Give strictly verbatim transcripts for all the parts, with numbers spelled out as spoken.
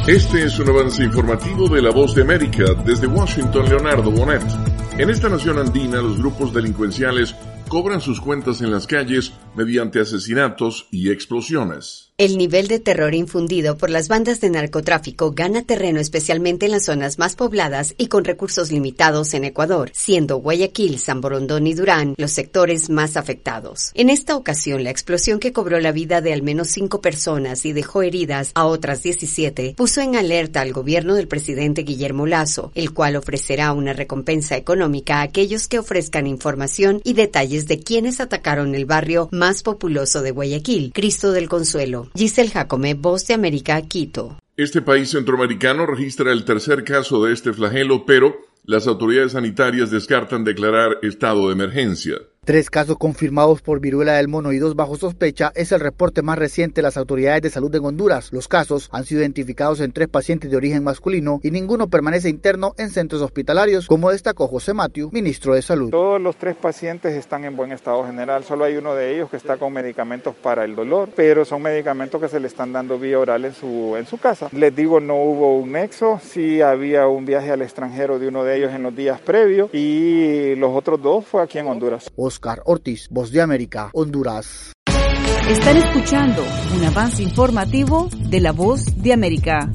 Este es un avance informativo de La Voz de América. Desde Washington, Leonardo Bonet. En esta nación andina, los grupos delincuenciales cobran sus cuentas en las calles mediante asesinatos y explosiones. El nivel de terror infundido por las bandas de narcotráfico gana terreno especialmente en las zonas más pobladas y con recursos limitados en Ecuador, siendo Guayaquil, San Borondón y Durán los sectores más afectados. En esta ocasión, la explosión que cobró la vida de al menos cinco personas y dejó heridas a otras diecisiete puso en alerta al gobierno del presidente Guillermo Lasso, el cual ofrecerá una recompensa económica a aquellos que ofrezcan información y detalles de quienes atacaron el barrio más populoso de Guayaquil, Cristo del Consuelo. Giselle Jacome, Voz de América, Quito. Este país centroamericano registra el tercer caso de este flagelo, pero las autoridades sanitarias descartan declarar estado de emergencia. Tres casos confirmados por viruela del mono y dos bajo sospecha es el reporte más reciente de las autoridades de salud en Honduras. Los casos han sido identificados en tres pacientes de origen masculino y ninguno permanece interno en centros hospitalarios, como destacó José Mathieu, ministro de Salud. Todos los tres pacientes están en buen estado general, solo hay uno de ellos que está con medicamentos para el dolor, pero son medicamentos que se le están dando vía oral en su, en su casa. Les digo, no hubo un nexo, sí había un viaje al extranjero de uno de ellos en los días previos y los otros dos fue aquí en Honduras. Oscar Ortiz, Voz de América, Honduras. Están escuchando un avance informativo de La Voz de América.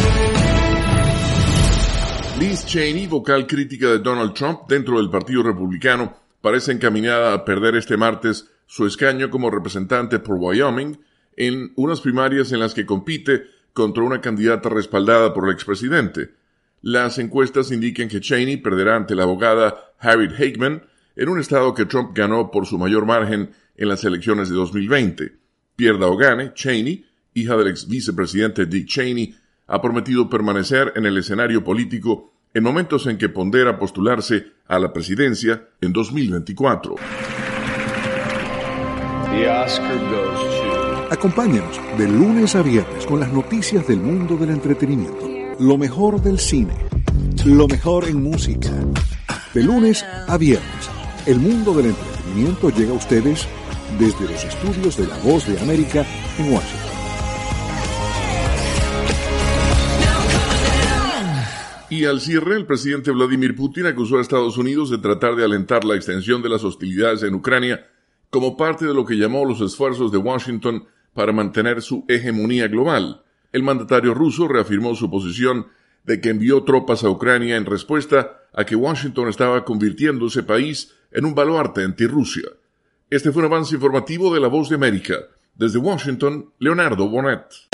Liz Cheney, vocal crítica de Donald Trump dentro del Partido Republicano, parece encaminada a perder este martes su escaño como representante por Wyoming en unas primarias en las que compite contra una candidata respaldada por el expresidente. Las encuestas indican que Cheney perderá ante la abogada Harriet Hageman en un estado que Trump ganó por su mayor margen en las elecciones de dos mil veinte. Pierda o gane, Cheney, hija del ex vicepresidente Dick Cheney, ha prometido permanecer en el escenario político en momentos en que pondera postularse a la presidencia en dos mil veinticuatro. The Oscar goes to... Acompáñanos de lunes a viernes con las noticias del mundo del entretenimiento. Lo mejor del cine, lo mejor en música. De lunes a viernes, el mundo del entretenimiento llega a ustedes desde los estudios de La Voz de América en Washington. Y al cierre, el presidente Vladimir Putin acusó a Estados Unidos de tratar de alentar la extensión de las hostilidades en Ucrania como parte de lo que llamó los esfuerzos de Washington para mantener su hegemonía global. El mandatario ruso reafirmó su posición de que envió tropas a Ucrania en respuesta a que Washington estaba convirtiendo ese país en un baluarte anti-Rusia. Este fue un avance informativo de La Voz de América. Desde Washington, Leonardo Bonet.